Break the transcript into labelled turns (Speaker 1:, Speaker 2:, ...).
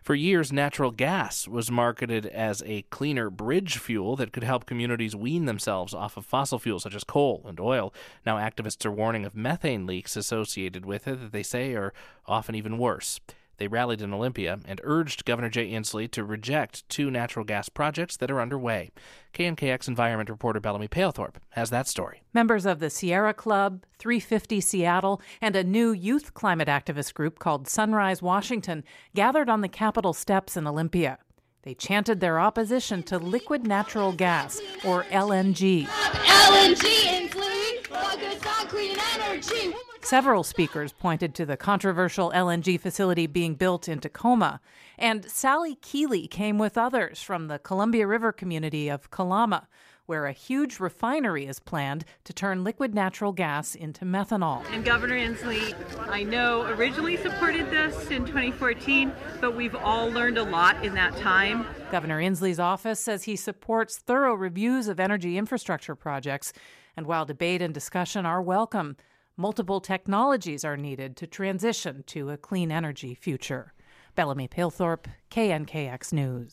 Speaker 1: For years, natural gas was marketed as a cleaner bridge fuel that could help communities wean themselves off of fossil fuels such as coal and oil. Now, activists are warning of methane leaks associated with it that they say are often even worse. They rallied in Olympia and urged Governor Jay Inslee to reject 2 natural gas projects that are underway. KNKX environment reporter Bellamy Palethorpe has that story.
Speaker 2: Members of the Sierra Club, 350 Seattle, and a new youth climate activist group called Sunrise Washington gathered on the Capitol steps in Olympia. They chanted their opposition to liquid natural gas, or LNG.
Speaker 3: LNG, Inslee! Focus on clean energy!
Speaker 2: Several speakers pointed to the controversial LNG facility being built in Tacoma, and Sally Keeley came with others from the Columbia River community of Kalama, where a huge refinery is planned to turn liquid natural gas into methanol.
Speaker 4: And Governor Inslee, I know, originally supported this in 2014, but we've all learned a lot in that time.
Speaker 2: Governor Inslee's office says he supports thorough reviews of energy infrastructure projects, and while debate and discussion are welcome, multiple technologies are needed to transition to a clean energy future. Bellamy Palethorpe, KNKX News.